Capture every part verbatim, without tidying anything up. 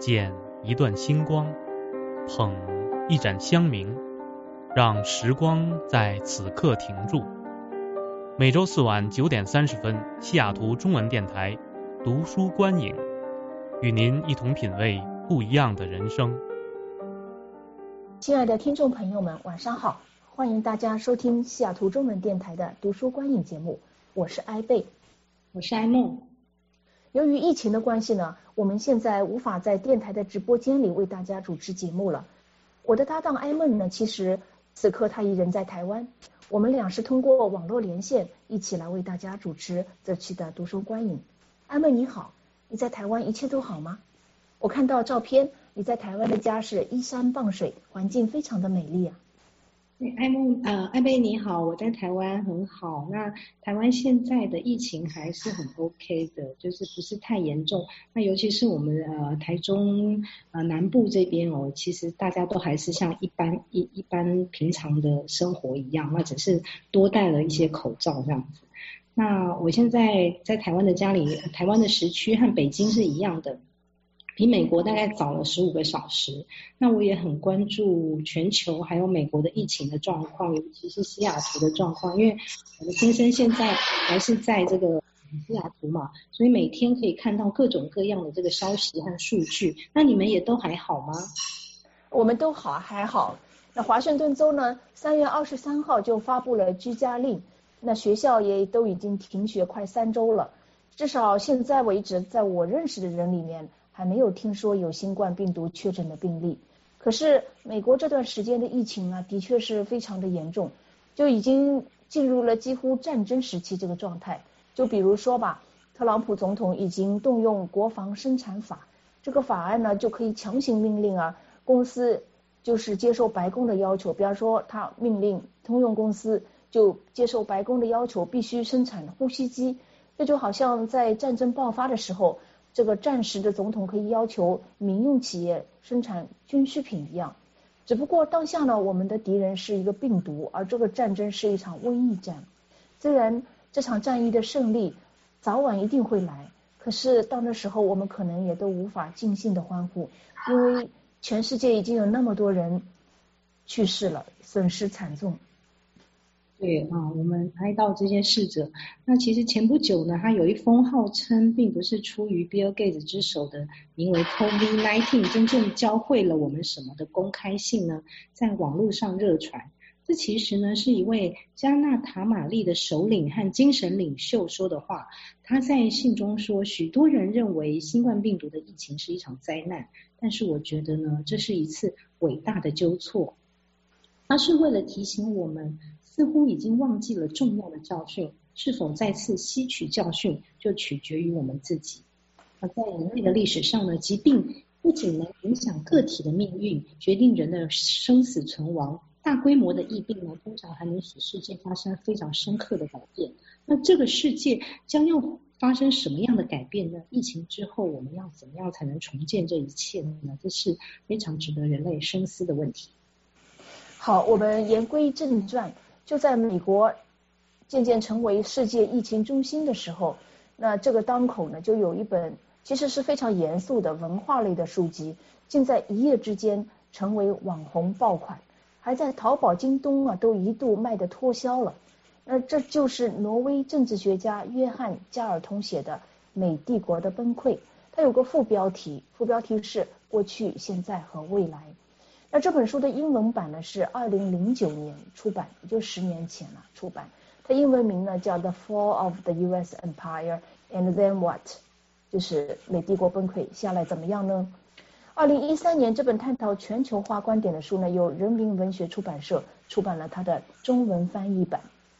捡一段星光，捧一盏香茗，让时光在此刻停住。每周四晚九点三十分，西雅图中文电台读书观影，与您一同品味不一样的人生。 亲爱的听众朋友们，晚上好，欢迎大家收听西雅图中文电台的读书观影节目，我是艾贝， 我是艾梦。 由于疫情的关系呢，我们现在无法在电台的直播间里为大家主持节目了。我的搭档艾梦呢，其实此刻他已人在台湾，我们俩是通过网络连线一起来为大家主持这期的读书观影。艾梦你好，你在台湾一切都好吗？我看到照片，你在台湾的家是依山傍水，环境非常的美丽啊。 艾梦呃，艾贝你好，我在台湾很好。那台湾现在的疫情还是很 OK 的，就是不是太严重。那尤其是我们呃台中呃南部这边哦，其实大家都还是像一般一一般平常的生活一样，那只是多戴了一些口罩这样子。那我现在在台湾的家里，台湾的时区和北京是一样的。比美国大概早了十五个小时，那我也很关注全球还有美国的疫情的状况，尤其是西雅图的状况，因为我的先生现在还是在这个西雅图嘛，所以每天可以看到各种各样的这个消息和数据。那你们也都还好吗？ 我们都好，还好。那华盛顿州呢，三月二十三号就发布了居家令，那学校也都已经停学快三周了，至少现在为止，在我认识的人里面还没有听说有新冠病毒确诊的病例。可是美国这段时间的疫情啊，的确是非常的严重，就已经进入了几乎战争时期这个状态。就比如说吧，特朗普总统已经动用国防生产法，这个法案呢就可以强行命令啊公司就是接受白宫的要求，比方说他命令通用公司就接受白宫的要求，必须生产呼吸机。这就好像在战争爆发的时候，这个战时的总统可以要求民用企业生产军需品一样。只不过当下呢，我们的敌人是一个病毒，而这个战争是一场瘟疫战。虽然这场战役的胜利早晚一定会来，可是到那时候我们可能也都无法尽兴的欢呼，因为全世界已经有那么多人去世了，损失惨重。 对啊，我们哀悼这些逝者。那其实前不久呢，他有一封号称并不是出于 Bill Gates 之手的名为 COVID 十九 真正教会了我们什么的公开信呢，在网络上热传。这其实呢是一位加纳塔玛利的首领和精神领袖说的话。他在信中说，许多人认为新冠病毒的疫情是一场灾难，但是我觉得呢，这是一次伟大的纠错。他是为了提醒我们，似乎已经忘记了重要的教训，是否再次吸取教训，就取决于我们自己。而在人类的历史上呢，疾病不仅能影响个体的命运，决定人的生死存亡，大规模的疫病呢，通常还能使世界发生非常深刻的改变。那这个世界将要发生什么样的改变呢？疫情之后，我们要怎么样才能重建这一切呢？这是非常值得人类深思的问题。 好，我们言归正传。就在美国渐渐成为世界疫情中心的时候，那这个当口呢，就有一本其实是非常严肃的文化类的书籍，竟在一夜之间成为网红爆款，还在淘宝、京东啊都一度卖得脱销了。那这就是挪威政治学家约翰·加尔通写的《美帝国的崩溃》，它有个副标题，副标题是过去、现在和未来。那这本书的英文版呢是二零零九年出版，也就十年前了出版。它英文名呢叫 The Fall of the U S Empire and Then What， 就是美帝国崩溃，下来怎么样呢？二零一三年这本探讨全球化观点的书呢，由人民文学出版社出版了它的中文翻译版。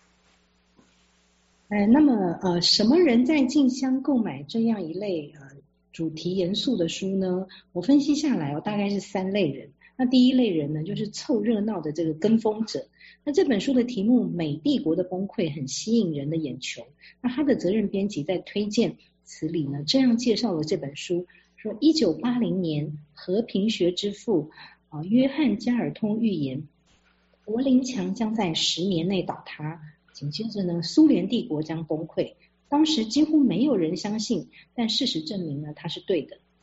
呃，那么呃，什么人在竞相购买这样一类呃主题严肃的书呢？我分析下来哦，大概是三类人。那第一类人呢，就是凑热闹的这个跟风者。那这本书的题目《美帝国的崩溃》很吸引人的眼球。那他的责任编辑在推荐词里呢，这样介绍了这本书，说一九八零年和平学之父啊约翰加尔通预言，柏林墙将在十年内倒塌，紧接着呢，苏联帝国将崩溃。当时几乎没有人相信，但事实证明呢，他是对的。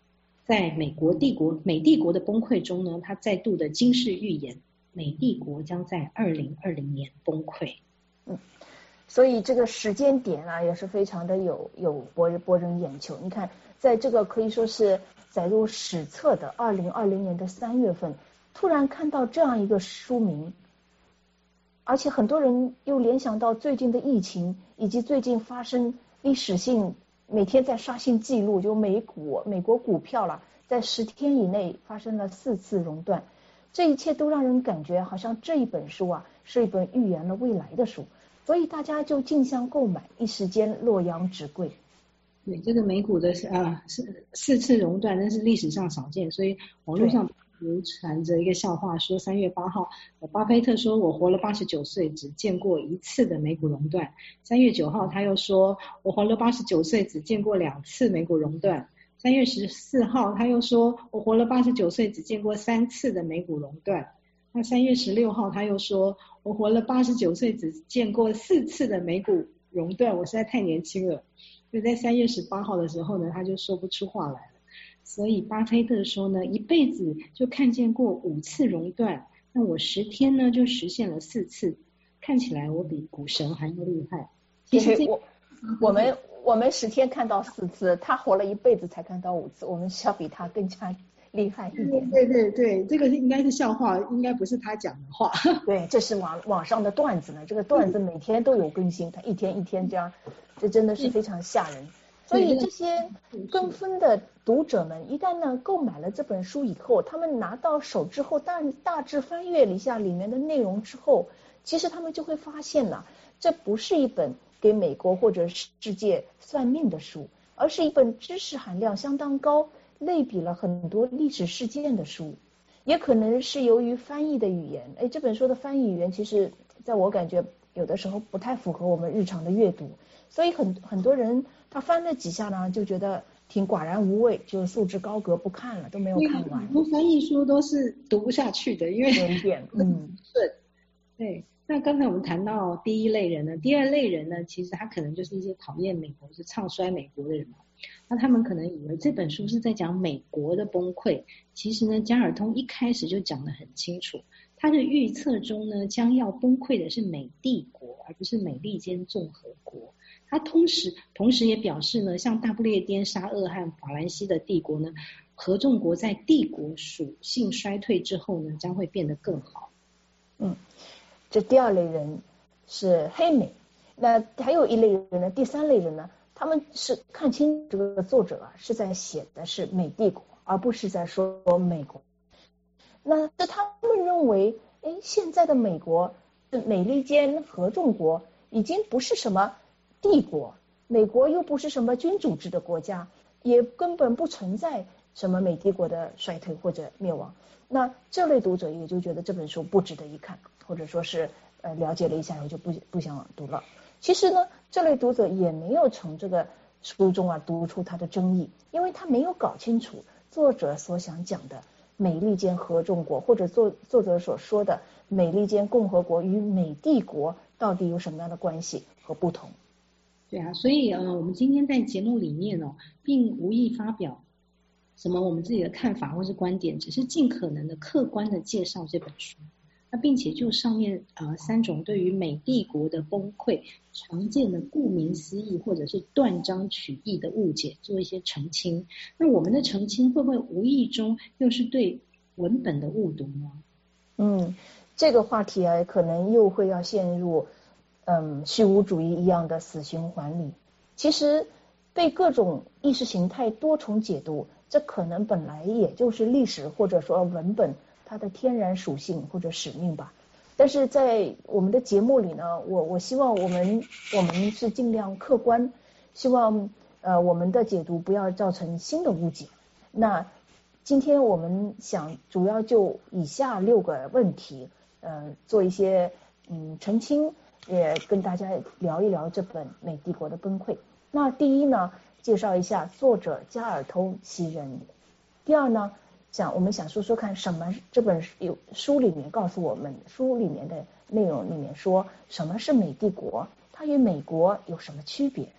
在美国帝国美帝国的崩溃中呢，他再度的惊世预言，美帝国将在二零二零年崩溃。 嗯，所以这个时间点啊，也是非常的有有博博人眼球。你看，在这个可以说是载入史册的二零二零年的三月份，突然看到这样一个书名，而且很多人又联想到最近的疫情，以及最近发生历史性每天在刷新记录，就美股美国股票了，在十天以内发生了四次熔断，这一切都让人感觉好像这一本书啊是一本预言了未来的书，所以大家就竞相购买，一时间洛阳纸贵。 对，这个美股的啊四四次熔断，那是历史上少见，所以网络上流传着一个笑话，说三月八号，巴菲特说我活了八十九岁，只见过一次的美股熔断。三月九号他又说我活了八十九岁，只见过两次美股熔断。三月十四号他又说我活了八十九岁，只见过三次的美股熔断。那三月十六号他又说我活了八十九岁，只见过四次的美股熔断，我实在太年轻了。就在三月十八号的时候呢，他就说不出话来了。所以巴菲特说呢，一辈子就看见过五次熔断，那我十天呢就实现了四次，看起来我比股神还要厉害。其实这我我们我们十天看到四次，他活了一辈子才看到五次，我们是要比他更加厉害一点。 对对对，这个应该是笑话，应该不是他讲的话。 对，这是网网上的段子呢，这个段子每天都有更新，他一天一天这样，这真的是非常吓人。所以这些跟风的读者们，一旦呢购买了这本书以后，他们拿到手之后，大大致翻阅了一下里面的内容之后，其实他们就会发现呢，这不是一本给美国或者世界算命的书，而是一本知识含量相当高，类比了很多历史事件的书。也可能是由于翻译的语言，哎，这本书的翻译语言其实在我感觉有的时候不太符合我们日常的阅读，所以很很多人他翻了几下呢，就觉得挺寡然无味，就束之高阁不看了，都没有看完。 很多翻译书都是读不下去的，因为有一点嗯顺。对，那刚才我们谈到第一类人呢，第二类人呢，其实他可能就是一些讨厌美国、是唱衰美国的人嘛。那他们可能以为这本书是在讲美国的崩溃，其实呢，加尔通一开始就讲得很清楚，他的预测中呢，将要崩溃的是美帝国，而不是美利坚共和国。他同时同时也表示呢，像大不列颠、沙俄和法兰西的帝国呢，合众国在帝国属性衰退之后呢，将会变得更好。 嗯，这第二类人是黑美，那还有一类人呢，第三类人呢，他们是看清这个作者啊是在写的是美帝国，而不是在说美国。那是他们认为，哎，现在的美国美利坚合众国已经不是什么帝国，美国又不是什么君主制的国家，也根本不存在什么美帝国的衰退或者灭亡。那这类读者也就觉得这本书不值得一看，或者说是呃了解了一下以后就不不想读了。其实呢，这类读者也没有从这个书中啊读出他的争议，因为他没有搞清楚作者所想讲的美利坚合众国，或者作作者所说的美利坚共和国与美帝国到底有什么样的关系和不同。 对啊，所以呃，我们今天在节目里面哦，并无意发表什么我们自己的看法或是观点，只是尽可能的客观的介绍这本书。那并且就上面呃三种对于美帝国的崩溃常见的顾名思义或者是断章取义的误解做一些澄清。那我们的澄清会不会无意中又是对文本的误读呢？ 嗯，这个话题啊，可能又会要陷入嗯虚无主义一样的死循环里。其实被各种意识形态多重解读，这可能本来也就是历史或者说文本它的天然属性或者使命吧。但是在我们的节目里呢，我我希望我们我们是尽量客观，希望呃我们的解读不要造成新的误解。那今天我们想主要就以下六个问题呃做一些嗯澄清，也跟大家聊一聊这本《美帝国的崩溃》。那第一呢，介绍一下作者加尔通其人。第二呢，想我们想说说看什么这本有书里面告诉我们，书里面的内容里面说什么是美帝国，它与美国有什么区别。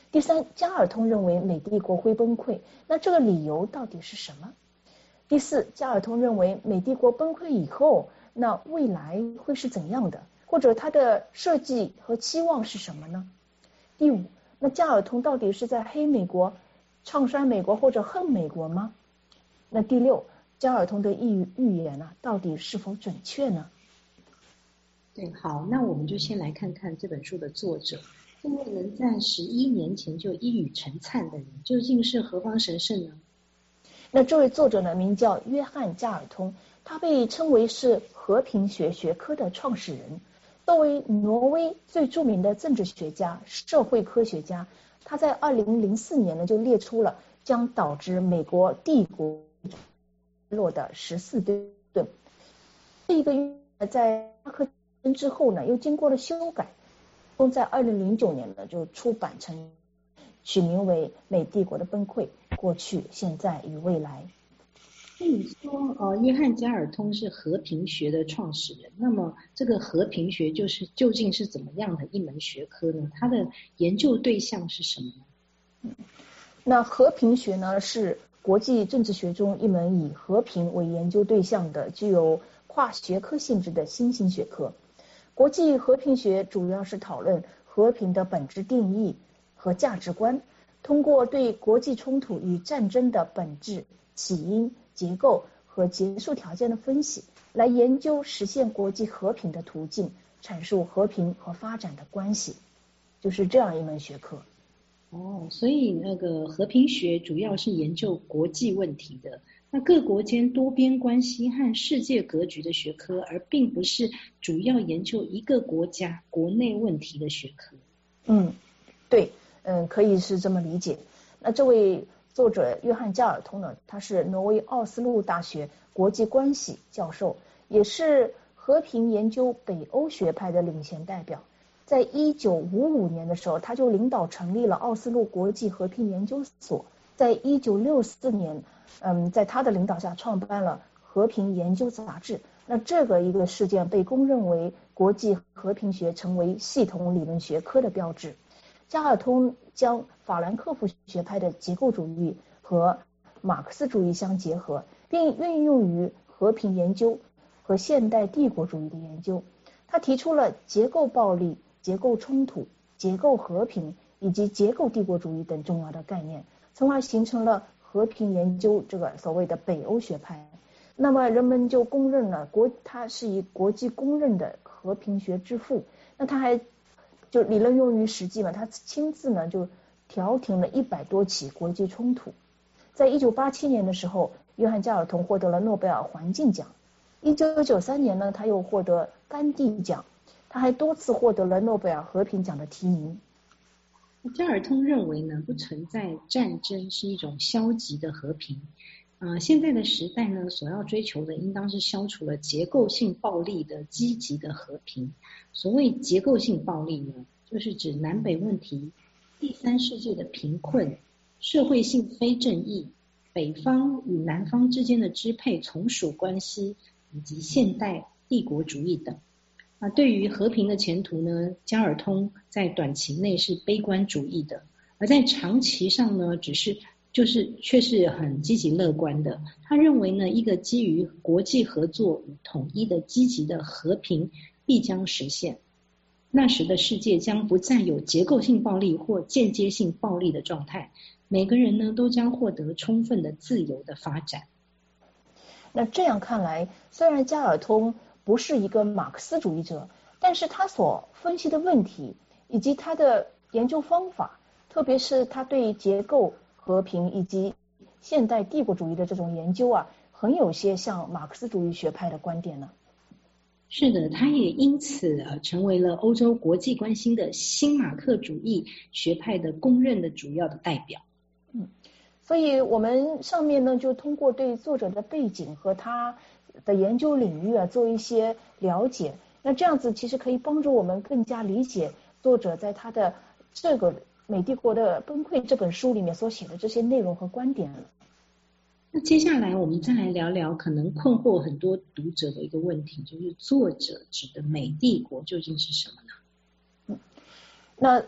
第三，加尔通认为美帝国会崩溃，那这个理由到底是什么？第四，加尔通认为美帝国崩溃以后，那未来会是怎样的，或者它的设计和期望是什么呢？第五，那加尔通到底是在黑美国、唱衰美国或者恨美国吗？那第六，加尔通的预预言呢，到底是否准确呢？ 对，好，那我们就先来看看这本书的作者，这位能在十一年前就一语成谶的人，究竟是何方神圣呢？ 那这位作者呢，名叫约翰·加尔通，他被称为是和平学学科的创始人。作为挪威最著名的政治学家、社会科学家，他在二零零四年呢就列出了将导致美国帝国落的十四吨。这一个在巴克之后呢，又经过了修改，并在二零零九年呢就出版成，取名为《美帝国的崩溃：过去、现在与未来》。 那你说，呃，约翰·加尔通是和平学的创始人，那么这个和平学就是究竟是怎么样的一门学科呢？它的研究对象是什么呢？ 那和平学呢，是国际政治学中一门以和平为研究对象的、具有跨学科性质的新兴学科。国际和平学主要是讨论和平的本质定义和价值观，通过对国际冲突与战争的本质、起因、结构和结束条件的分析，来研究实现国际和平的途径，阐述和平和发展的关系，就是这样一门学科。 哦，所以那个和平学主要是研究国际问题的，那各国间多边关系和世界格局的学科，而并不是主要研究一个国家国内问题的学科。 嗯，对，嗯，可以是这么理解。那这位作者约翰·加尔通呢，他是挪威奥斯陆大学国际关系教授，也是和平研究北欧学派的领衔代表。在一九五五年的时候，他就领导成立了奥斯陆国际和平研究所。在一九六四年，嗯，在他的领导下创办了和平研究杂志。那这个一个事件被公认为国际和平学成为系统理论学科的标志。加尔通将法兰克福学派的结构主义和马克思主义相结合，并运用于和平研究和现代帝国主义的研究。他提出了结构暴力、结构冲突、结构和平以及结构帝国主义等重要的概念，从而形成了和平研究这个所谓的北欧学派。那么人们就公认了国，他是以国际公认的和平学之父。那他还就理论用于实际嘛，他亲自呢就调停了一百多起国际冲突。在一九八七年的时候，约翰·加尔通获得了诺贝尔环境奖。一九九三年呢，他又获得甘地奖。他还多次获得了诺贝尔和平奖的提名。 加尔通认为呢，不存在战争是一种消极的和平。呃，现在的时代呢，所要追求的应当是消除了结构性暴力的积极的和平。所谓结构性暴力呢，就是指南北问题、第三世界的贫困、社会性非正义、北方与南方之间的支配从属关系，以及现代帝国主义等。啊，对于和平的前途呢，加尔通在短期内是悲观主义的，而在长期上呢，只是就是却是很积极乐观的。他认为呢，一个基于国际合作与统一的积极的和平必将实现。那时的世界将不再有结构性暴力或间接性暴力的状态，每个人呢都将获得充分的自由的发展。 那这样看来，虽然加尔通不是一个马克思主义者，但是他所分析的问题以及他的研究方法，特别是他对结构和平以及现代帝国主义的这种研究啊，很有些像马克思主义学派的观点呢。 是的，他也因此呃成为了欧洲国际关系的新马克主义学派的公认的主要的代表。 嗯，所以我们上面呢就通过对作者的背景和他的研究领域啊做一些了解，那这样子其实可以帮助我们更加理解作者在他的这个《美帝国的崩溃》这本书里面所写的这些内容和观点了。 那接下来我们再来聊聊可能困惑很多读者的一个问题，就是作者指的美帝国究竟是什么呢？ 嗯，那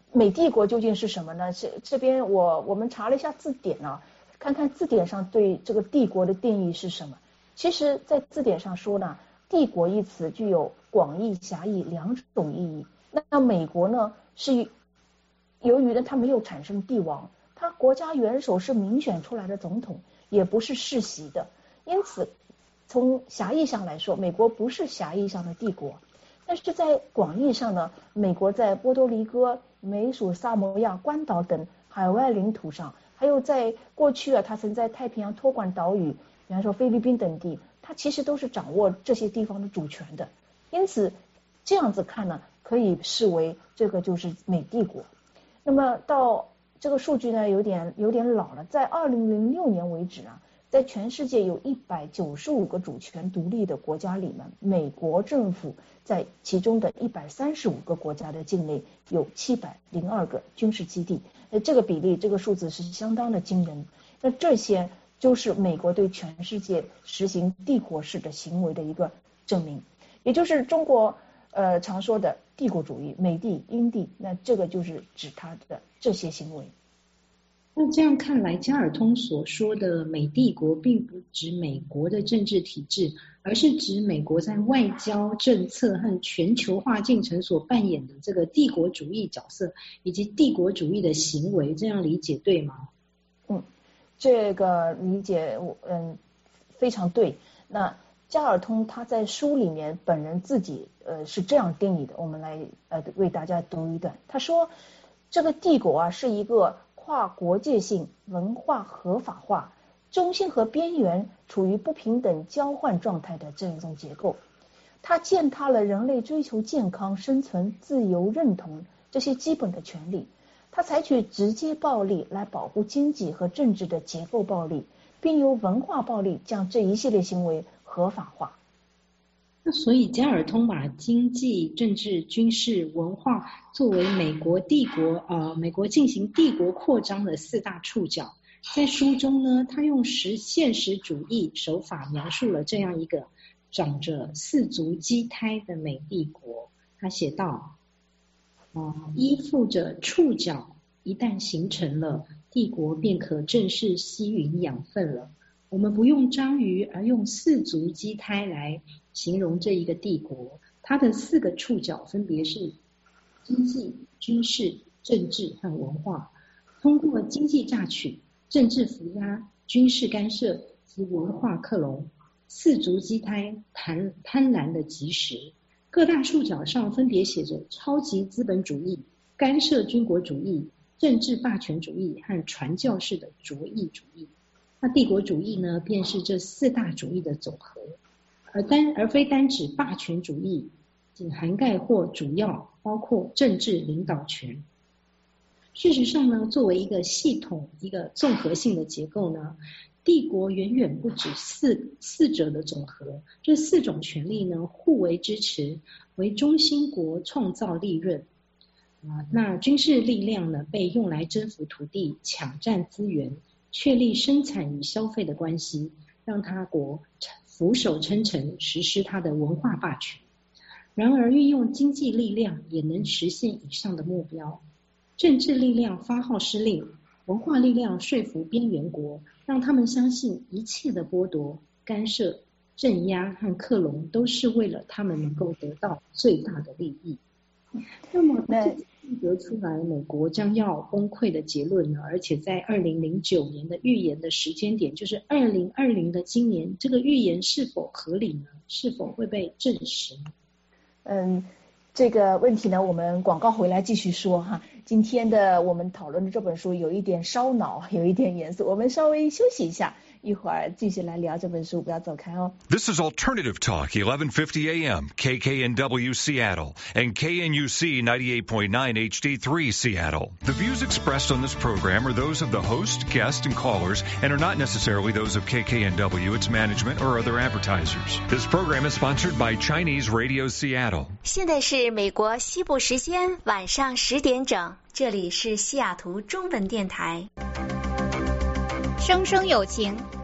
美帝国究竟是什么呢？这这边我我们查了一下字典啊，看看字典上对这个帝国的定义是什么。其实，在字典上说呢，帝国一词具有广义、狭义两种意义。那美国呢，是由于呢它没有产生帝王，它国家元首是民选出来的总统，也不是世袭的，因此从狭义上来说，美国不是狭义上的帝国。但是在广义上呢，美国在波多黎各、美属萨摩亚、关岛等海外领土上，还有在过去啊，它曾在太平洋托管岛屿，比方说菲律宾等地，它其实都是掌握这些地方的主权的。因此这样子看呢，可以视为这个就是美帝国。那么到这个数据呢，有点有点老了，在二零零六年为止啊，在全世界有一百九十五个主权独立的国家里面，美国政府在其中的一百三十五个国家的境内有七百零二个军事基地，那这个比例，这个数字是相当的惊人。那这些就是美国对全世界实行帝国式的行为的一个证明，也就是中国呃常说的帝国主义、美帝、英帝，那这个就是指它的这些行为。 那这样看来，加尔通所说的美帝国并不指美国的政治体制，而是指美国在外交政策和全球化进程所扮演的这个帝国主义角色，以及帝国主义的行为，这样理解对吗？ 嗯，这个理解嗯非常对。那加尔通他在书里面本人自己呃是这样定义的，我们来呃为大家读一段。他说，这个帝国啊是一个跨国界性、文化合法化、中心和边缘处于不平等交换状态的这样一种结构。它践踏了人类追求健康、生存、自由、认同这些基本的权利。它采取直接暴力来保护经济和政治的结构暴力，并由文化暴力将这一系列行为合法化。 那所以加尔通把经济、政治、军事、文化作为美国帝国呃美国进行帝国扩张的四大触角。在书中呢，他用实现实主义手法描述了这样一个长着四足鸡胎的美帝国。他写道，呃、依附着触角一旦形成了，帝国便可正式吸吮养分了。我们不用章鱼，而用四足鸡胎来形容这一个帝国。它的四个触角分别是经济、军事、政治和文化。通过经济榨取、政治扶压、军事干涉及文化克隆，四足鸡胎贪贪婪的及时。各大触角上分别写着超级资本主义、干涉军国主义、政治霸权主义和传教士的卓异主义。那帝国主义呢，便是这四大主义的总和，而单而非单指霸权主义，仅涵盖或主要包括政治领导权。事实上呢，作为一个系统、一个综合性的结构呢，帝国远远不止四四者的总和。这四种权力呢，互为支持，为中心国创造利润。啊，那军事力量呢，被用来征服土地、抢占资源，确立生产与消费的关系，让他国俯首称臣，实施他的文化霸权。然而，运用经济力量也能实现以上的目标。政治力量发号施令，文化力量说服边缘国，让他们相信一切的剥夺、干涉、镇压和克隆都是为了他们能够得到最大的利益。那么，那得出来美国将要崩溃的结论呢？而且在二零零九年的预言的时间点，就是二零二零的今年，这个预言是否合理呢？是否会被证实呢？ 嗯，这个问题呢，我们广告回来继续说哈。今天的我们讨论的这本书有一点烧脑，有一点严肃，我们稍微休息一下，一会儿继续来聊这本书，不要走开哦。 This is Alternative Talk, eleven fifty A M, K K N W Seattle, and K N U C ninety-eight point nine H D three Seattle. The views expressed on this program are those of the host, guests, and callers, and are not necessarily those of K K N W, its management, or other advertisers. This program is sponsored by Chinese Radio Seattle. 现在是美国西部时间晚上十点整，这里是西雅图中文电台。 生生有情，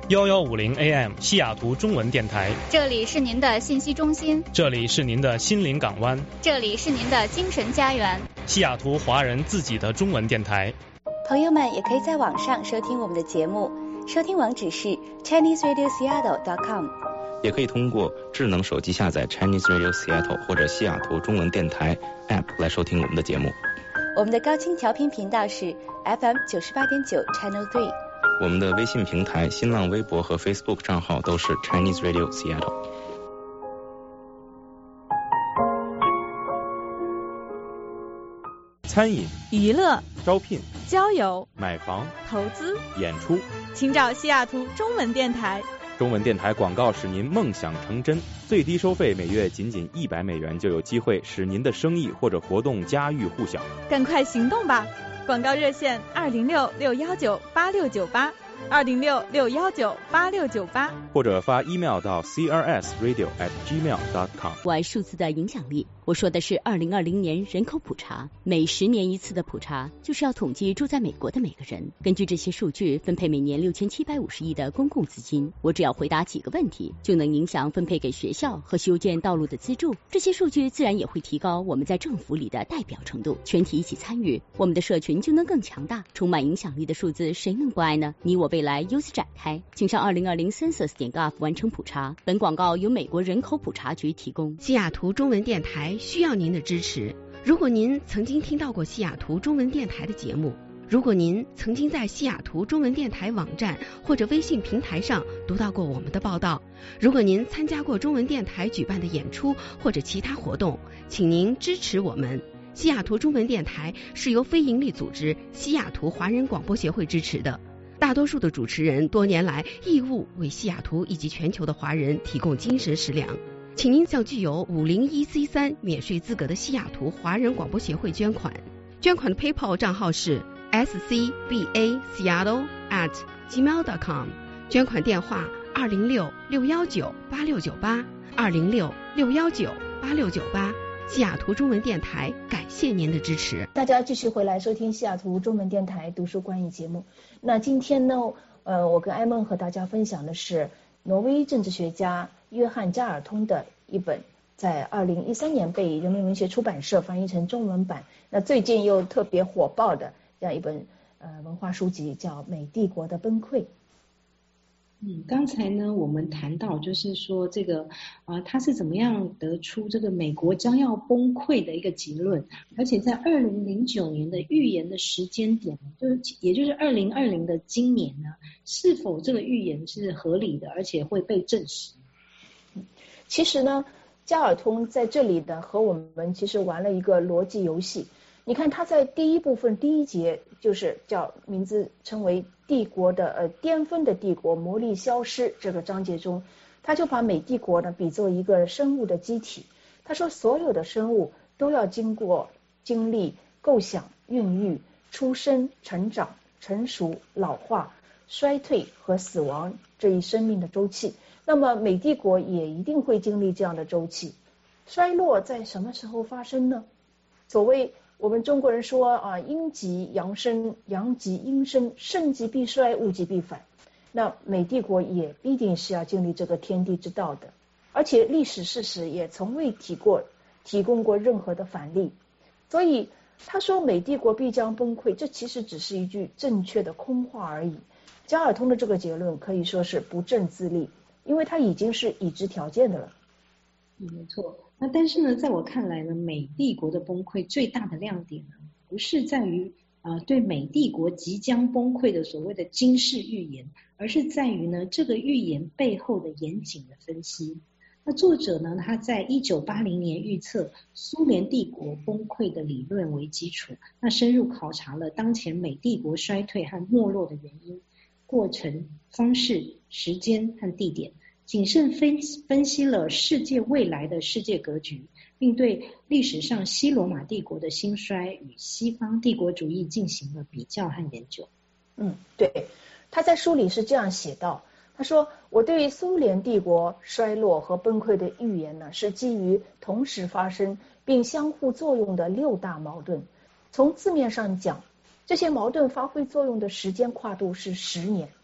幺幺五零 A M 西雅图中文电台， 这里是您的信息中心， 这里是您的心灵港湾， 这里是您的精神家园， 西雅图华人自己的中文电台。 朋友们也可以在网上收听我们的节目，收听网址是 Chinese Radio Seattle dot com， 也可以通过智能手机下载 Chinese Radio Seattle 或者西雅图中文电台 App 来收听我们的节目。 我们的高清调频频道是 F M 九十八点九 Channel three。 我们的微信平台、新浪微博和 Facebook 账号都是 Chinese Radio Seattle。 餐饮、 娱乐、 招聘、 交友、 买房、 投资、 演出， 请找西雅图中文电台。 中文电台广告使您梦想成真，最低收费每月仅仅一百美元，就有机会使您的生意或者活动家喻户晓。 赶快行动吧！广告热线二零六六幺九八六九八，二零六六幺九八六九八， 或者发 email 到 c r s radio at gmail dot com。 我爱数字的影响力，我说的是二零二零年人口普查，每十年一次的普查，就是要统计住在美国的每个人，根据这些数据分配每年六千七百五十亿的公共资金。我只要回答几个问题，就能影响分配给学校和修建道路的资助。这些数据自然也会提高我们在政府里的代表程度，全体一起参与，我们的社群就能更强大。充满影响力的数字，谁能不爱呢？你我未来由此展开，请上二零二零 census 点 gov 完成普查。本广告由美国人口普查局提供。 西雅图中文电台需要您的支持。如果您曾经听到过西雅图中文电台的节目，如果您曾经在西雅图中文电台网站或者微信平台上读到过我们的报道，如果您参加过中文电台举办的演出或者其他活动，请您支持我们。西雅图中文电台是由非营利组织西雅图华人广播协会支持的，大多数的主持人多年来义务为西雅图以及全球的华人提供精神食粮。请您向具有五零一 C 三 免税资格的西雅图华人广播协会捐款，捐款的 PayPal 账号是 s c b a seattle at gmail dot com， 捐款电话二零六六幺九八六九八，二零六六幺九八六九八。西雅图中文电台感谢您的支持。 大家继续回来收听西雅图中文电台读书观影节目。那今天呢，呃，我跟艾梦和大家分享的是挪威政治学家约翰加尔通的一本在二零一三年被人民文学出版社翻译成中文版，那最近又特别火爆的这样一本呃文化书籍，叫《美帝国的崩溃》。 嗯，刚才呢，我们谈到就是说这个啊、呃，他是怎么样得出这个美国将要崩溃的一个结论，而且在二零零九年的预言的时间点，就是也就是二零二零的今年呢，是否这个预言是合理的，而且会被证实？ 其实呢，加尔通在这里呢和我们其实玩了一个逻辑游戏。你看他在第一部分第一节，就是叫名字称为帝国的呃巅峰的帝国魔力消失这个章节中，他就把美帝国呢比作一个生物的机体。他说所有的生物都要经过经历构想、孕育、出生、成长、成熟、老化、衰退和死亡这一生命的周期。那么美帝国也一定会经历这样的周期。衰落在什么时候发生呢？所谓我们中国人说啊，阴极阳生，阳极阴生，盛极必衰，物极必反。那美帝国也必定是要经历这个天地之道的，而且历史事实也从未提过提供过任何的反例。所以他说美帝国必将崩溃，这其实只是一句正确的空话而已。加尔通的这个结论可以说是不证自立，因为它已经是已知条件的了。 嗯，没错。那但是呢，在我看来呢，美帝国的崩溃最大的亮点呢，不是在于啊、呃、对美帝国即将崩溃的所谓的惊世预言，而是在于呢这个预言背后的严谨的分析。那作者呢，他在一九八零年预测苏联帝国崩溃的理论为基础，那深入考察了当前美帝国衰退和没落的原因、过程、方式、时间和地点。谨慎分分析了世界未来的世界格局，并对历史上西罗马帝国的兴衰与西方帝国主义进行了比较和研究。 嗯，对，他在书里是这样写道，他说我对苏联帝国衰落和崩溃的预言呢，是基于同时发生并相互作用的六大矛盾。从字面上讲，这些矛盾发挥作用的时间跨度是十年。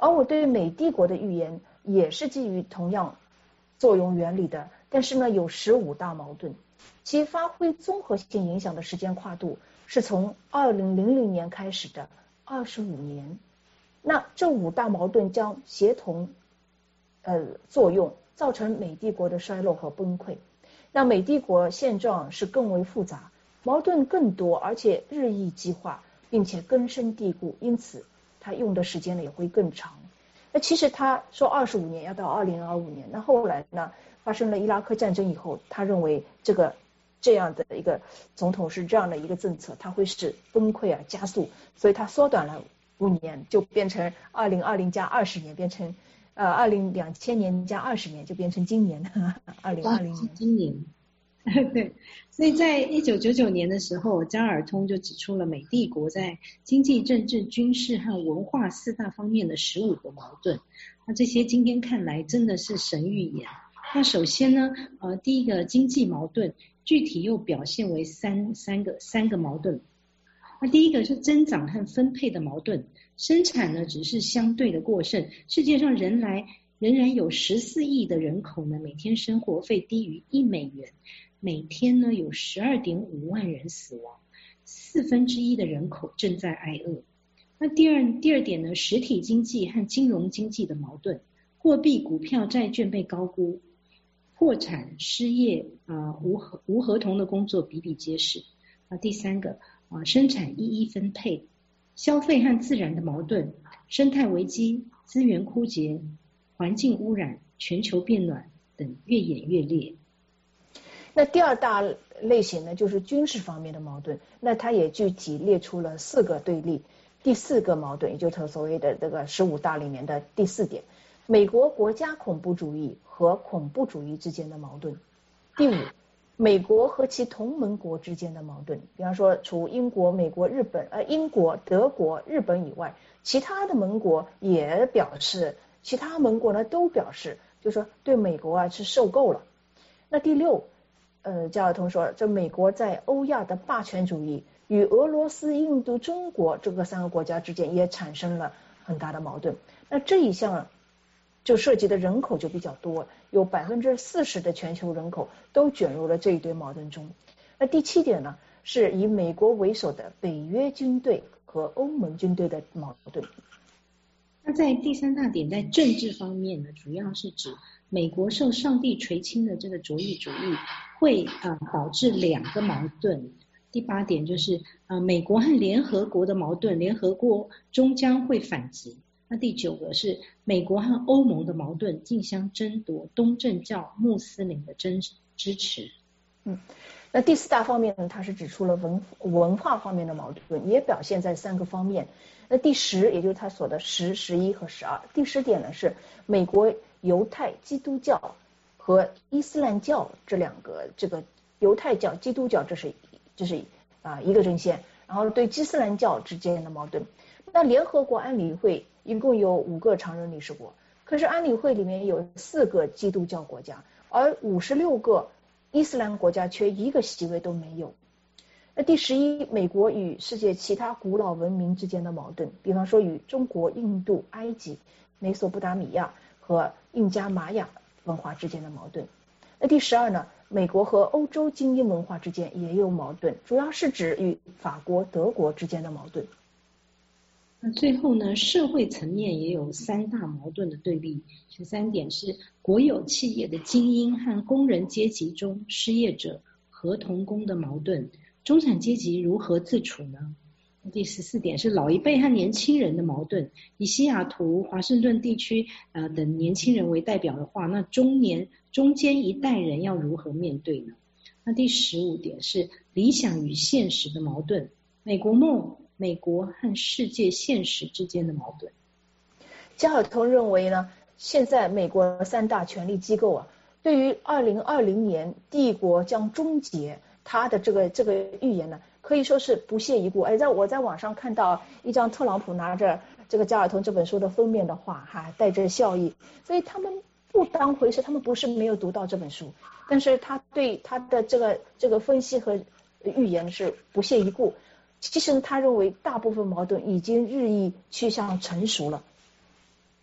而我对美帝国的预言也是基于同样作用原理的，但是呢有十五大矛盾，其发挥综合性影响的时间跨度是从二零零零年开始的二十五年。那这五大矛盾将协同呃作用，造成美帝国的衰落和崩溃。那美帝国现状是更为复杂，矛盾更多，而且日益激化，并且根深蒂固，因此它用的时间呢也会更长。那其实他说二十五年要到二零二五年，那后来呢发生了伊拉克战争以后，他认为这个这样的一个总统是这样的一个政策，它会使崩溃啊加速，所以他缩短了五年，就变成二零二零加二十年，变成呃二零两千年加二十年，就变成今年二零二零年。 今年。对，所以在一九九九年的时候，加尔通就指出了美帝国在经济、政治、军事和文化四大方面的十五个矛盾。那这些今天看来真的是神预言。那首先呢，呃，第一个经济矛盾，具体又表现为三三个三个矛盾。那第一个是增长和分配的矛盾，生产呢只是相对的过剩，世界上仍然仍然有十四亿的人口呢，每天生活费低于一美元。每天呢有十二点五万人死亡，四分之一的人口正在挨饿。那第二第二点呢，实体经济和金融经济的矛盾，货币、股票、债券被高估，破产、失业啊、呃、无合无合同的工作比比皆是。那第三个啊、呃，生产一一分配，消费和自然的矛盾，生态危机、资源枯竭、环境污染、全球变暖等越演越烈。 那第二大类型呢，就是军事方面的矛盾。那它也具体列出了四个对立。第四个矛盾，也就是他所谓的这个十五大里面的第四点，美国国家恐怖主义和恐怖主义之间的矛盾。第五，美国和其同盟国之间的矛盾。比方说，除英国、美国、日本呃英国、德国、日本以外，其他的盟国也表示，其他盟国呢都表示，就是说对美国啊是受够了。那第六。呃，加尔通说，这美国在欧亚的霸权主义与俄罗斯、印度、中国这个三个国家之间也产生了很大的矛盾。那这一项就涉及的人口就比较多，有百分之四十的全球人口都卷入了这一堆矛盾中。那第七点呢，是以美国为首的北约军队和欧盟军队的矛盾。 那在第三大点，在政治方面呢，主要是指美国受上帝垂青的这个卓越主义会啊、呃、导致两个矛盾。第八点就是啊、呃、美国和联合国的矛盾，联合国终将会反击。那第九个是美国和欧盟的矛盾，竞相争夺东正教穆斯林的真支持。 嗯，那第四大方面呢，它是指出了文文化方面的矛盾，也表现在三个方面。那第十，也就是他所的十、十一和十二。第十点呢是美国犹太、基督教和伊斯兰教这两个，这个犹太教、基督教这是这是啊、呃、一个阵线，然后对伊斯兰教之间的矛盾。那联合国安理会一共有五个常任理事国，可是安理会里面有四个基督教国家，而五十六个伊斯兰国家却一个席位都没有。那第十一，美国与世界其他古老文明之间的矛盾，比方说与中国、印度、埃及、美索不达米亚和印加玛雅文化之间的矛盾。那第十二呢，美国和欧洲精英文化之间也有矛盾，主要是指与法国、德国之间的矛盾。 那最后呢，社会层面也有三大矛盾的对立。十三点是国有企业的精英和工人阶级中失业者、合同工的矛盾，中产阶级如何自处呢？第十四点是老一辈和年轻人的矛盾，以西雅图、华盛顿地区呃等年轻人为代表的话，那中年中间一代人要如何面对呢？那第十五点是理想与现实的矛盾，美国梦、美国和世界现实之间的矛盾。 加尔通认为呢，现在美国三大权力机构啊，对于二零二零年帝国将终结，他的这个这个预言呢，可以说是不屑一顾。哎，在我在网上看到一张特朗普拿着这个加尔通这本书的封面的画，哈，带着笑意，所以他们不当回事，他们不是没有读到这本书，但是他对他的这个这个分析和预言是不屑一顾。其实他认为大部分矛盾已经日益趋向成熟了。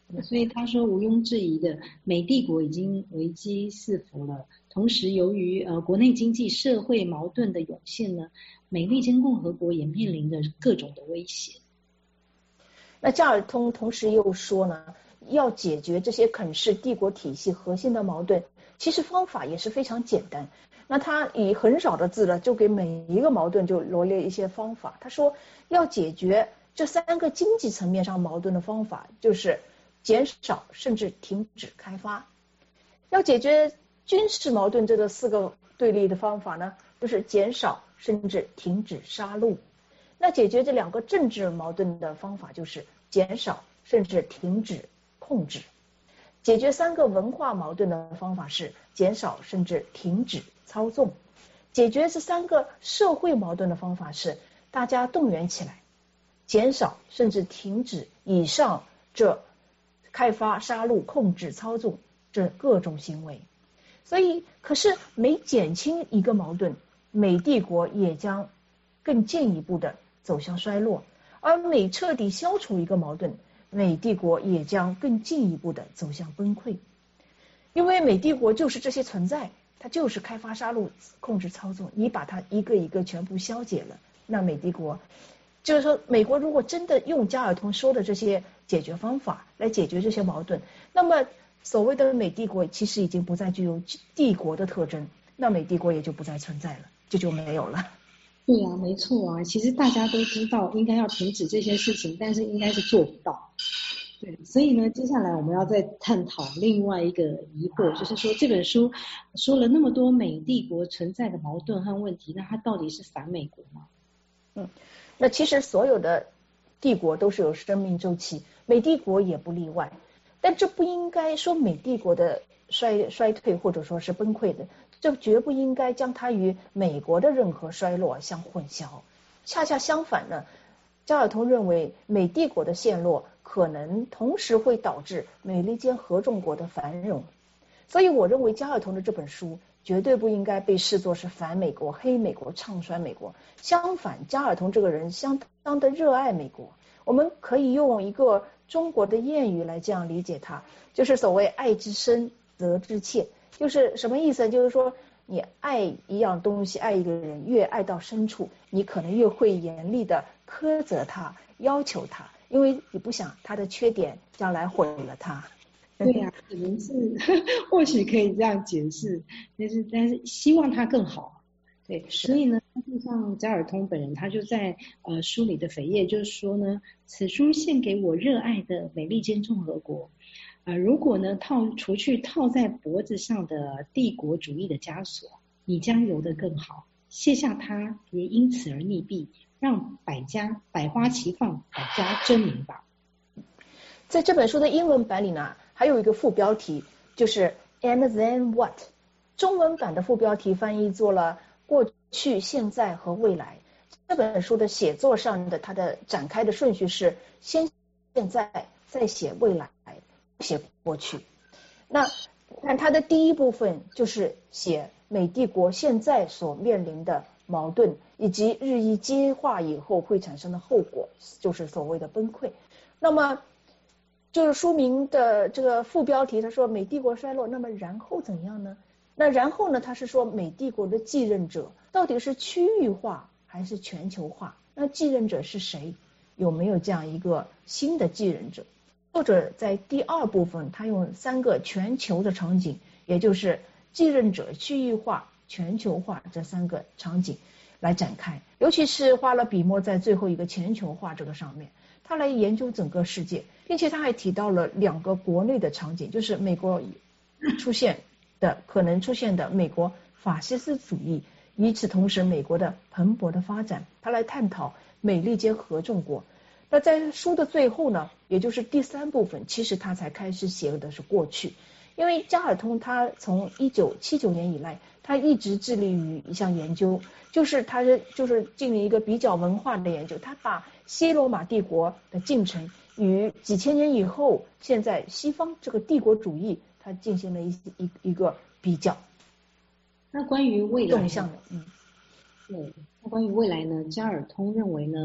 所以他说毋庸置疑的，美帝国已经危机四伏了。同时，由于呃国内经济社会矛盾的涌现呢，美利坚共和国也面临着各种的威胁。 那加尔通同时又说呢，要解决这些肯氏帝国体系核心的矛盾，其实方法也是非常简单。那他以很少的字呢，就给每一个矛盾就罗列一些方法。他说要解决这三个经济层面上矛盾的方法，就是减少甚至停止开发。要解决军事矛盾这个四个对立的方法呢，就是减少甚至停止杀戮。那解决这两个政治矛盾的方法就是减少甚至停止控制。解决三个文化矛盾的方法是减少甚至停止操纵。解决这三个社会矛盾的方法是大家动员起来，减少甚至停止以上这开发、杀戮、控制、操纵这各种行为。所以可是每减轻一个矛盾，美帝国也将更进一步的走向衰落，而每彻底消除一个矛盾，美帝国也将更进一步的走向崩溃。因为美帝国就是这些存在，它就是开发、杀戮、控制、操纵，你把它一个一个全部消解了，那美帝国就是说，美国如果真的用加尔通说的这些解决方法来解决这些矛盾，那么所谓的美帝国其实已经不再具有帝国的特征，那美帝国也就不再存在了，这就没有了。 对啊，没错啊，其实大家都知道应该要停止这些事情，但是应该是做不到。对，所以呢，接下来我们要再探讨另外一个疑惑，就是说这本书说了那么多美帝国存在的矛盾和问题，那它到底是反美国吗？ 嗯，那其实所有的帝国都是有生命周期，美帝国也不例外。但这不应该说美帝国的衰衰退或者说是崩溃的，这绝不应该将它与美国的任何衰落相混淆。恰恰相反呢，加尔通认为美帝国的陷落可能同时会导致美利坚合众国的繁荣。所以我认为加尔通的这本书绝对不应该被视作是反美国、黑美国、唱衰美国。相反，加尔通这个人相当的热爱美国。我们可以用一个中国的谚语来这样理解它，就是所谓爱之深责之切。就是什么意思？就是说你爱一样东西，爱一个人，越爱到深处，你可能越会严厉的苛责他，要求他，因为你不想他的缺点将来毁了他。 对呀、啊，可能是或许可以这样解释，但是但是希望他更好。对，所以呢，就像加尔通本人，他就在呃书里的扉页就是说呢，此书献给我热爱的美利坚共和国。呃，如果呢套除去套在脖子上的帝国主义的枷锁，你将游得更好。卸下它，别因此而溺毙，让百家百花齐放，百家争鸣吧。 在这本书的英文版里呢，还有一个副标题，就是 And then what？ 中文版的副标题翻译做了过去、现在和未来。这本书的写作上的它的展开的顺序是先现在，再写未来，写过去。那看它的第一部分就是写美帝国现在所面临的矛盾，以及日益激化以后会产生的后果，就是所谓的崩溃。那么就是书名的这个副标题，他说美帝国衰落，那么然后怎样呢？那然后呢，他是说美帝国的继任者到底是区域化还是全球化？那继任者是谁？有没有这样一个新的继任者？作者在第二部分，他用三个全球的场景，也就是继任者、区域化、全球化这三个场景来展开，尤其是花了笔墨在最后一个全球化这个上面，他来研究整个世界，并且他还提到了两个国内的场景，就是美国出现的可能出现的美国法西斯主义，与此同时美国的蓬勃的发展，他来探讨美利坚合众国。那在书的最后呢，也就是第三部分，其实他才开始写的是过去。因为加尔通他从一九七九年以来，他一直致力于一项研究，就是他是就是进行一个比较文化的研究，他把西罗马帝国的进程与几千年以后现在西方这个帝国主义，他进行了一一一个比较。 那关于未来动向的，嗯， 对，那关于未来呢？加尔通认为呢，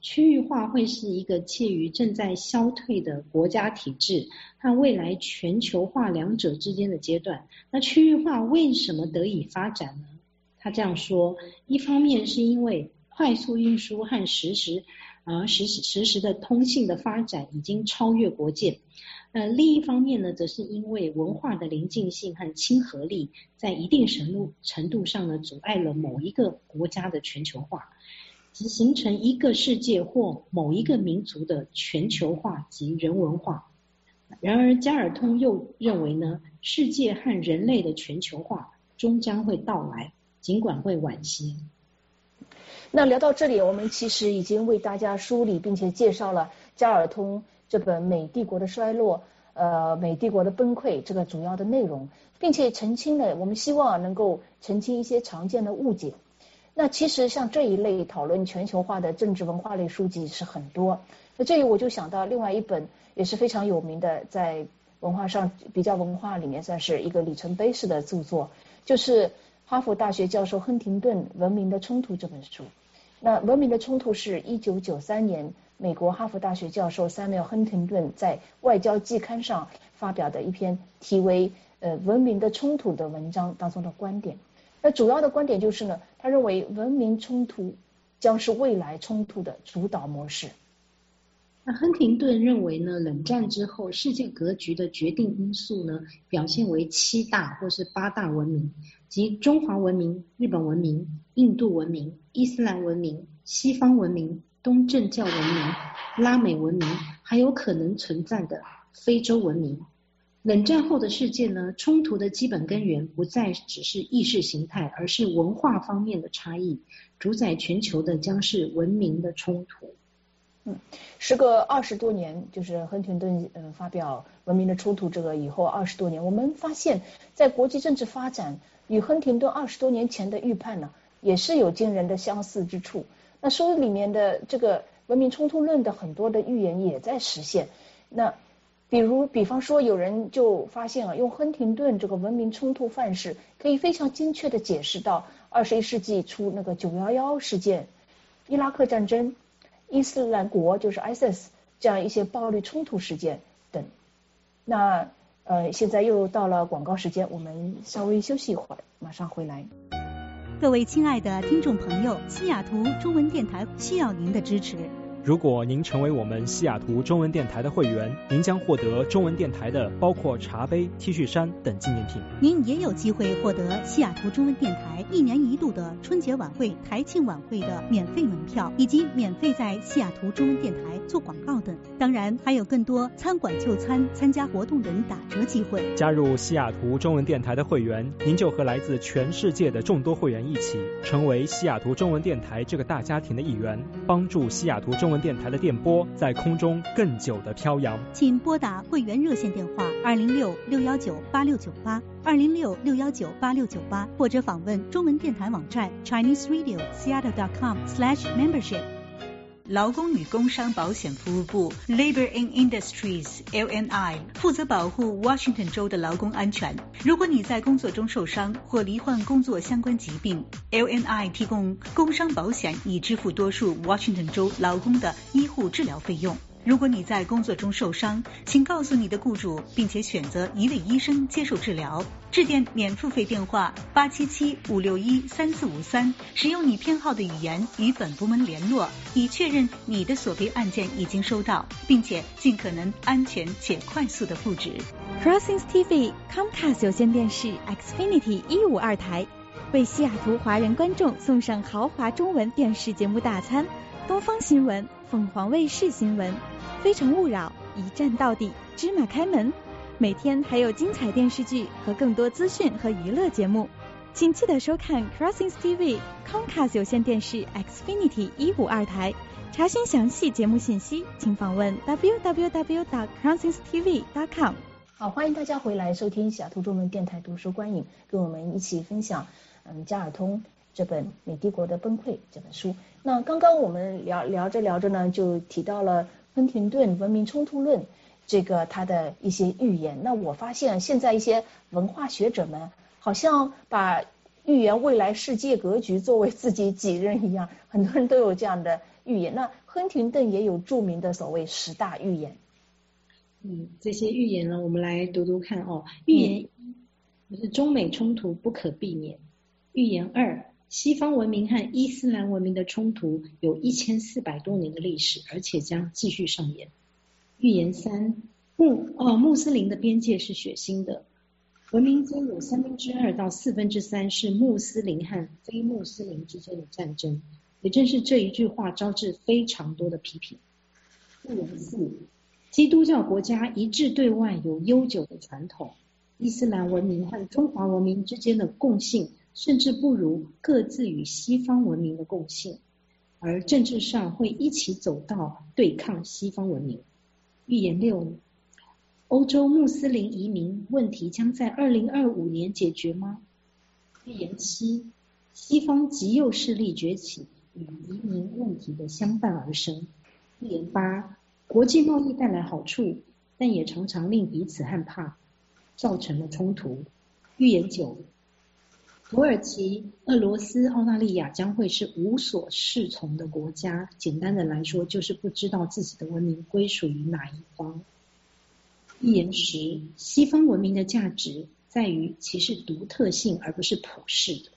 区域化会是一个介于正在消退的国家体制和未来全球化两者之间的阶段。那区域化为什么得以发展呢？他这样说，一方面是因为快速运输和实时呃实时实时的通信的发展已经超越国界。呃，另一方面呢，则是因为文化的邻近性和亲和力，在一定程度程度上呢，阻碍了某一个国家的全球化，即形成一个世界或某一个民族的全球化及人文化。然而，加尔通又认为呢，世界和人类的全球化终将会到来，尽管会晚些。 那聊到这里，我们其实已经为大家梳理并且介绍了加尔通这本《美帝国的衰落》呃，美帝国的崩溃这个主要的内容，并且澄清了我们希望能够澄清一些常见的误解。那其实像这一类讨论全球化的政治文化类书籍是很多，那这里我就想到另外一本也是非常有名的，在文化上比较文化里面算是一个里程碑式的著作，就是哈佛大学教授亨廷顿《文明的冲突》这本书。那《文明的冲突》是一九九三年美国哈佛大学教授塞缪尔·亨廷顿在《外交季刊》上发表的一篇题为呃文明的冲突的文章当中的观点。那主要的观点就是呢，他认为文明冲突将是未来冲突的主导模式。 那亨廷顿认为呢，冷战之后世界格局的决定因素呢，表现为七大或是八大文明，即中华文明、日本文明、印度文明、伊斯兰文明、西方文明、东正教文明、拉美文明，还有可能存在的非洲文明。冷战后的世界呢，冲突的基本根源不再只是意识形态，而是文化方面的差异，主宰全球的将是文明的冲突。 嗯，时隔二十多年，就是亨廷顿呃发表《文明的冲突》这个以后二十多年，我们发现，在国际政治发展与亨廷顿二十多年前的预判呢，也是有惊人的相似之处。那书里面的这个文明冲突论的很多的预言也在实现。那比如，比方说，有人就发现啊，用亨廷顿这个文明冲突范式，可以非常精确的解释到二十一世纪初那个九一一事件、伊拉克战争、伊斯兰国就是 I S I S 这样一些暴力冲突事件等。那呃，现在又到了广告时间，我们稍微休息一会儿，马上回来。 各位亲爱的听众朋友，西雅图中文电台需要您的支持。 如果您成为我们西雅图中文电台的会员，您将获得中文电台的包括茶杯、T 恤衫等纪念品。 您也有机会获得西雅图中文电台一年一度的春节晚会、台庆晚会的免费门票，以及免费在西雅图中文电台做广告等。当然，还有更多餐馆就餐、参加活动等打折机会。 加入西雅图中文电台的会员，您就和来自全世界的众多会员一起，成为西雅图中文电台这个大家庭的一员，帮助西雅图中文电台的电波在空中更久的飘扬。 请拨打会员热线电话二零六六幺九八六九八二零六六幺九八六九八，或者访问中文电台网站 chinese radio seattle dot com slash membership。劳工与工商保险服务部 Labor and Industries L N I 负责保护 Washington 州的劳工安全。如果你在工作中受伤或罹患工作相关疾病， L N I 提供工伤保险以支付多数 Washington 州劳工的医护治疗费用。如果你在工作中受伤，请告诉你的雇主，并且选择一位医生接受治疗。致电免付费电话八七七五六一三四五三，使用你偏好的语言与本部门联络，以确认你的索赔案件已经收到，并且尽可能安全且快速的复职。 Crossings T V Comcast 有线电视 Xfinity 一五二台为西雅图华人观众送上豪华中文电视节目大餐，东方新闻、凤凰卫视新闻、非诚勿扰、一站到底、芝麻开门，每天还有精彩电视剧和更多资讯和娱乐节目，请记得收看 Crossings T V Comcast 有线电视 Xfinity 一五二台。查询详细节目信息，请访问 w w w dot crossings t v dot com。 好，欢迎大家回来收听西雅图中文电台读书观影，跟我们一起分享嗯加尔通这本《美帝国的崩溃》这本书。那刚刚我们聊聊着聊着呢，就提到了亨廷顿文明冲突论这个他的一些预言。那我发现现在一些文化学者们好像把预言未来世界格局作为自己己任一样，很多人都有这样的预言。那亨廷顿也有著名的所谓十大预言。 嗯，这些预言呢，我们来读读看哦。预言一，就是中美冲突不可避免。预言二，西方文明和伊斯兰文明的冲突有一千四百多年的历史，而且将继续上演。预言三，穆哦穆斯林的边界是血腥的，文明间有三分之二到四分之三是穆斯林和非穆斯林之间的战争，也正是这一句话招致非常多的批评。预言四，基督教国家一致对外有悠久的传统，伊斯兰文明和中华文明之间的共性甚至不如各自与西方文明的共性，而政治上会一起走到对抗西方文明。预言六，欧洲穆斯林移民问题将在二零二五年解决吗？预言七，西方极右势力崛起与移民问题的相伴而生。预言八，国际贸易带来好处，但也常常令彼此害怕，造成了冲突。预言九，土耳其、俄罗斯、澳大利亚将会是无所适从的国家，简单的来说就是不知道自己的文明归属于哪一方。预言十，西方文明的价值在于其是独特性而不是普世的。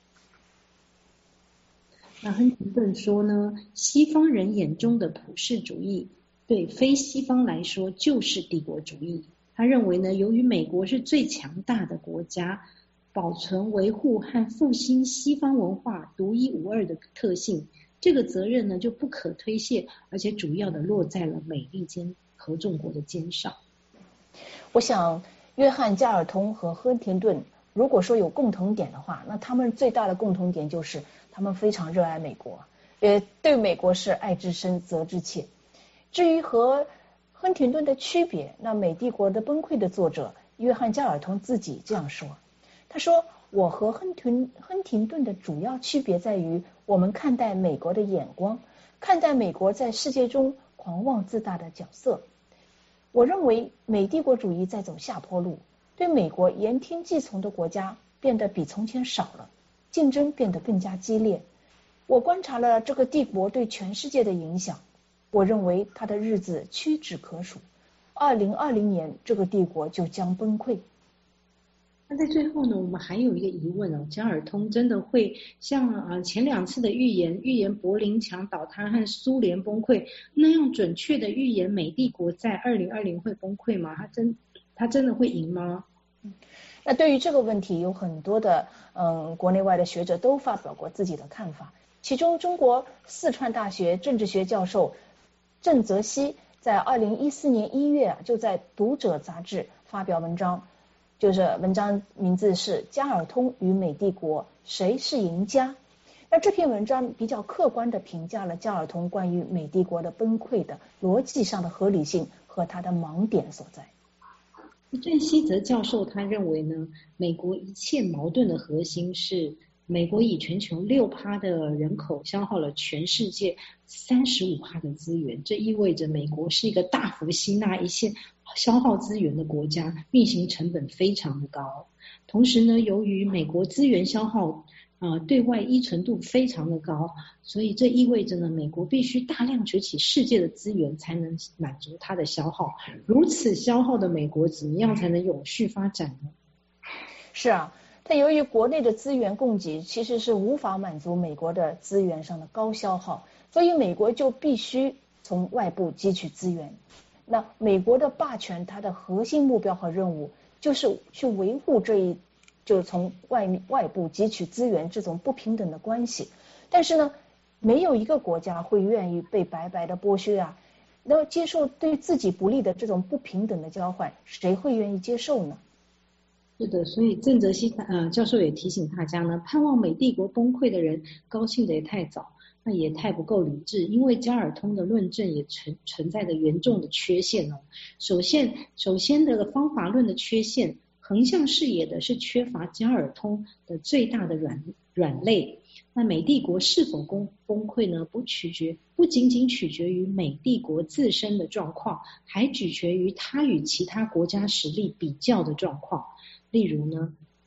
那亨廷顿说呢，西方人眼中的普世主义对非西方来说就是帝国主义。他认为呢，由于美国是最强大的国家，保存、维护和复兴西方文化独一无二的特性，这个责任呢就不可推卸，而且主要的落在了美利坚合众国的肩上。 我想，约翰·加尔通和亨廷顿如果说有共同点的话，那他们最大的共同点就是他们非常热爱美国，也对美国是爱之深责之切。至于和亨廷顿的区别，那《美帝国的崩溃》的作者约翰·加尔通自己这样说，他说，我和亨廷亨廷顿的主要区别在于我们看待美国的眼光，看待美国在世界中狂妄自大的角色。我认为美帝国主义在走下坡路，对美国言听计从的国家变得比从前少了，竞争变得更加激烈。我观察了这个帝国对全世界的影响，我认为它的日子屈指可数。二零二零年这个帝国就将崩溃。 那在最后呢，我们还有一个疑问哦，加尔通真的会像啊前两次的预言，预言柏林墙倒塌和苏联崩溃那样准确的预言美帝国在二零二零会崩溃吗？他真他真的会赢吗？ 那对于这个问题，有很多的嗯国内外的学者都发表过自己的看法。其中，中国四川大学政治学教授郑泽熙在二零一四年一月啊，就在《读者》杂志发表文章。就是文章名字是加尔通与美帝国谁是赢家。那这篇文章比较客观地评价了加尔通关于美帝国的崩溃的逻辑上的合理性和他的盲点所在。 郑希泽教授他认为呢，美国一切矛盾的核心是美国以全球 百分之六 的人口消耗了全世界 百分之三十五 的资源，这意味着美国是一个大幅吸纳一切消耗资源的国家，运行成本非常的高。同时呢，由于美国资源消耗呃对外依存度非常的高，所以这意味着呢，美国必须大量崛起世界的资源才能满足它的消耗。如此消耗的美国，怎么样才能永续发展呢？ 是啊，它由于国内的资源供给其实是无法满足美国的资源上的高消耗，所以美国就必须从外部汲取资源。那美国的霸权，它的核心目标和任务就是去维护这一，就是从外外部汲取资源这种不平等的关系。但是呢，没有一个国家会愿意被白白的剥削啊，那接受对自己不利的这种不平等的交换，谁会愿意接受呢？ 是的，所以郑泽熙呃教授也提醒大家呢，盼望美帝国崩溃的人高兴的也太早，那也太不够理智，因为加尔通的论证也存存在着严重的缺陷哦。首先，首先这个方法论的缺陷，横向视野的是缺乏加尔通的最大的软软肋。那美帝国是否崩崩溃呢？不取决不仅仅取决于美帝国自身的状况，还取决于它与其他国家实力比较的状况。例如呢，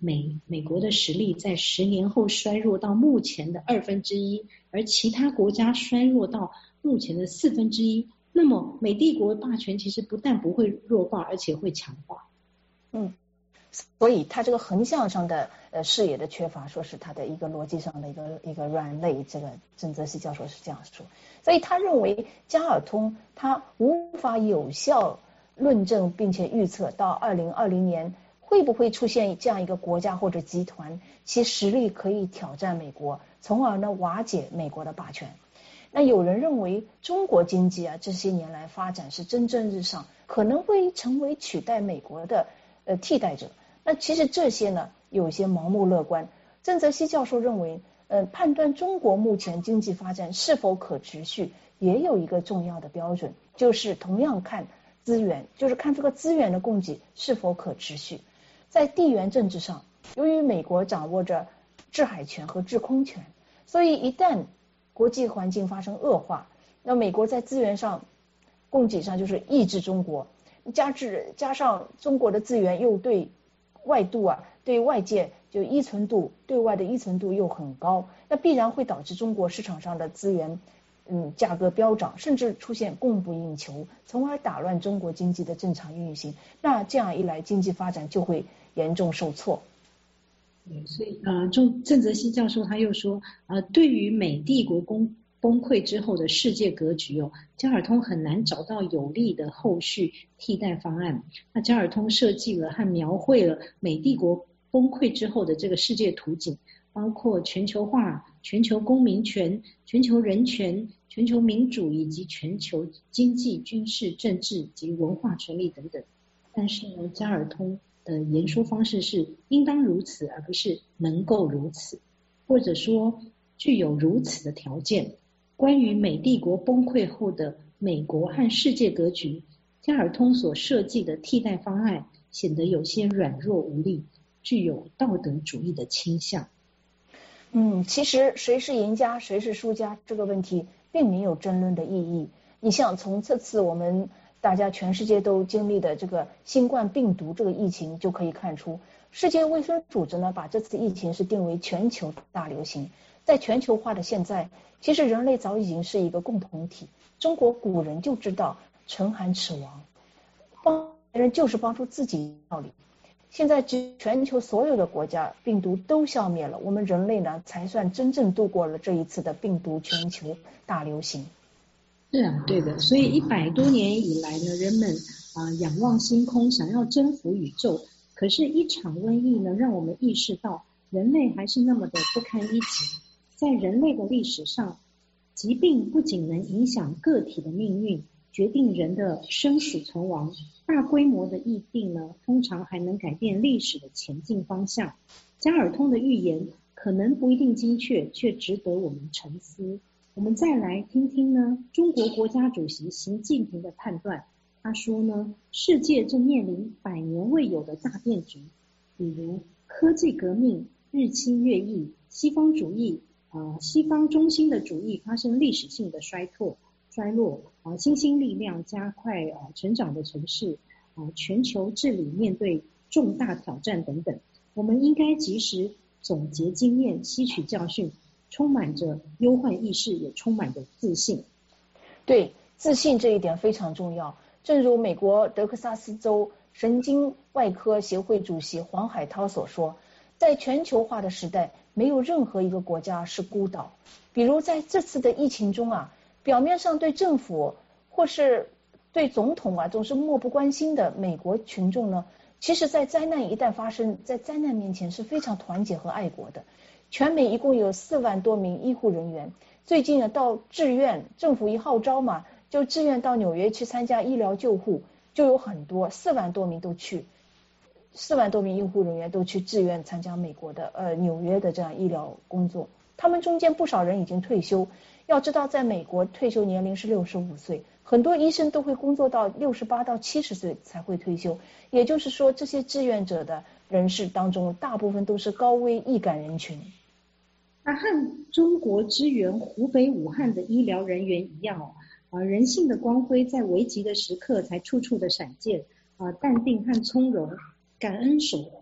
美美国的实力在十年后衰弱到目前的二分之一，而其他国家衰弱到目前的四分之一，那么美帝国霸权其实不但不会弱化，而且会强化。 嗯，所以他这个横向上的呃视野的缺乏，说是他的一个逻辑上的一个一个软肋，这个郑则熙教授是这样说。所以他认为加尔通他无法有效论证并且预测到二零二零年会不会出现这样一个国家或者集团，其实力可以挑战美国，从而呢瓦解美国的霸权。那有人认为中国经济啊这些年来发展是蒸蒸日上，可能会成为取代美国的呃替代者。那其实这些呢有一些盲目乐观。郑则熙教授认为，呃，判断中国目前经济发展是否可持续，也有一个重要的标准，就是同样看资源，就是看这个资源的供给是否可持续。在地缘政治上，由于美国掌握着制海权和制空权，所以一旦国际环境发生恶化，那美国在资源上供给上就是抑制中国，加之加上中国的资源又对外度啊，对外界就依存度，对外的依存度又很高，那必然会导致中国市场上的资源嗯价格飙涨，甚至出现供不应求，从而打乱中国经济的正常运行。那这样一来，经济发展就会严重受挫。 所以呃，郑郑则熙教授他又说，呃，对于美帝国崩崩溃之后的世界格局哦，加尔通很难找到有力的后续替代方案。那加尔通设计了和描绘了美帝国崩溃之后的这个世界图景，包括全球化、全球公民权、全球人权、全球民主以及全球经济、军事、政治及文化权利等等。但是呢，加尔通的言说方式是应当如此，而不是能够如此，或者说具有如此的条件。关于美帝国崩溃后的美国和世界格局，加尔通所设计的替代方案显得有些软弱无力，具有道德主义的倾向。 嗯，其实谁是赢家谁是输家这个问题并没有争论的意义。你像从这次我们大家全世界都经历的这个新冠病毒这个疫情就可以看出，世界卫生组织呢把这次疫情是定为全球大流行。在全球化的现在，其实人类早已经是一个共同体。中国古人就知道唇寒齿亡，帮别人就是帮助自己道理。现在全球所有的国家病毒都消灭了，我们人类呢才算真正度过了这一次的病毒全球大流行。 是啊，对的。所以一百多年以来呢，人们啊、呃、仰望星空，想要征服宇宙。可是，一场瘟疫呢，让我们意识到人类还是那么的不堪一击。在人类的历史上，疾病不仅能影响个体的命运，决定人的生死存亡，大规模的疫病呢，通常还能改变历史的前进方向。加尔通的预言可能不一定精确，却值得我们沉思。我们再来听听呢，中国国家主席习近平的判断。他说呢，世界正面临百年未有的大变局，比如科技革命日新月异，西方主义呃，西方中心的主义发生历史性的衰退、衰落，啊，新兴力量加快啊成长的城市，啊，全球治理面对重大挑战等等，我们应该及时总结经验，吸取教训，充满着忧患意识，也充满着自信。 对，自信这一点非常重要。正如美国德克萨斯州神经外科协会主席黄海涛所说，在全球化的时代，没有任何一个国家是孤岛。比如在这次的疫情中啊，表面上对政府或是对总统啊总是漠不关心的美国群众呢，其实在灾难一旦发生，在灾难面前是非常团结和爱国的。全美一共有四万多名医护人员，最近呢到志愿，政府一号召嘛，就志愿到纽约去参加医疗救护，就有很多四万多名都去。四万多名医护人员都去志愿参加美国的呃纽约的这样医疗工作，他们中间不少人已经退休。要知道，在美国退休年龄是六十五岁，很多医生都会工作到六十八到七十岁才会退休。也就是说，这些志愿者的人士当中，大部分都是高危易感人群。 那和中国支援湖北武汉的医疗人员一样哦，啊，人性的光辉在危急的时刻才处处的闪见啊，淡定和从容。感恩守护，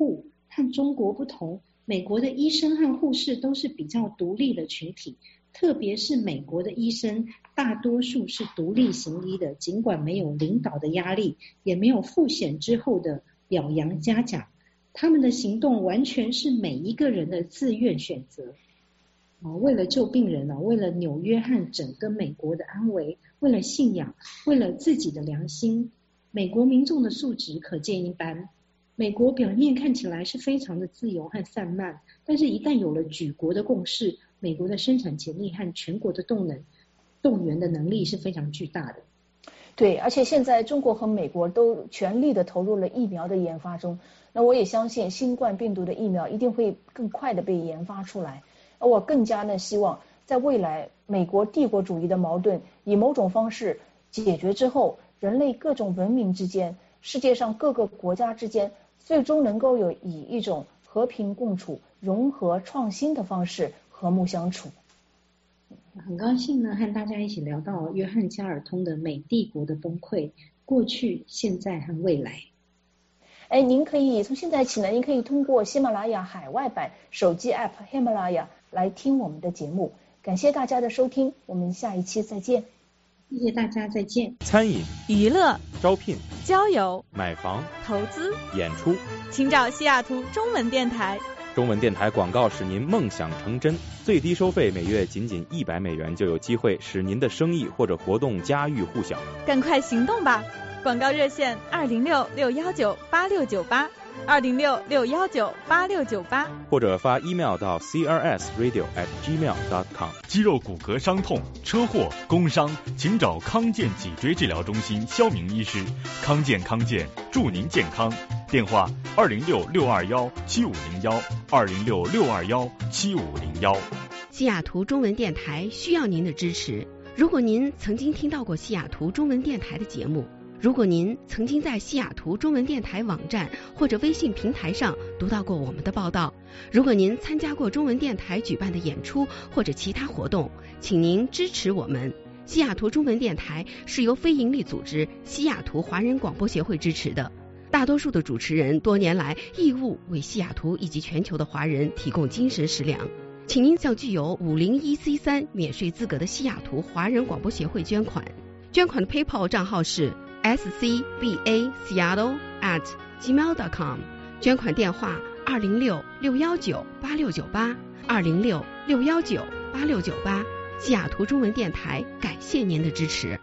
和中国不同，美国的医生和护士都是比较独立的群体，特别是美国的医生大多数是独立行医的，尽管没有领导的压力，也没有复选之后的表扬嘉奖，他们的行动完全是每一个人的自愿选择。为了救病人，为了纽约和整个美国的安危，为了信仰，为了自己的良心，美国民众的素质可见一斑。美国表面看起来是非常的自由和散漫，但是一旦有了举国的共识，美国的生产潜力和全国的动能动员的能力是非常巨大的。 对，而且现在中国和美国都全力的投入了疫苗的研发中，那我也相信新冠病毒的疫苗一定会更快的被研发出来。而我更加呢希望在未来美国帝国主义的矛盾以某种方式解决之后，人类各种文明之间，世界上各个国家之间最终能够有以一种和平共处、融合创新的方式和睦相处。 很高兴呢和大家一起聊到约翰加尔通的美帝国的崩溃，过去、现在和未来。 哎，您可以从现在起呢，您可以通过喜马拉雅海外版手机 App 喜马拉雅来听我们的节目。感谢大家的收听，我们下一期再见。 谢谢大家，再见。 餐饮、 娱乐、 招聘、 交友、 买房、 投资、 演出， 请找西雅图中文电台。 中文电台广告使您梦想成真，最低收费每月仅仅一百美元就有机会使您的生意或者活动家喻户晓。 赶快行动吧！广告热线二零六六幺九八六九八，二零六六幺九八六九八， 或者发 email 到 c r s radio at gmail dot com。 肌肉骨骼伤痛、车祸、工伤，请找康健脊椎治疗中心肖明医师。康健康健，祝您健康。电话二零六六二幺七五零幺，二零六六二幺七五零幺。 西雅图中文电台需要您的支持。如果您曾经听到过西雅图中文电台的节目，如果您曾经在西雅图中文电台网站或者微信平台上读到过我们的报道，如果您参加过中文电台举办的演出或者其他活动，请您支持我们。西雅图中文电台是由非营利组织西雅图华人广播协会支持的，大多数的主持人多年来义务为西雅图以及全球的华人提供精神食粮，请您向具有五零一 C 三免税资格的西雅图华人广播协会捐款。捐款的 PayPal 账号是 s c b a seattle at gmail dot com， 捐款电话二零六六幺九八六九八，二零六六幺九八六九八。西雅图中文电台感谢您的支持。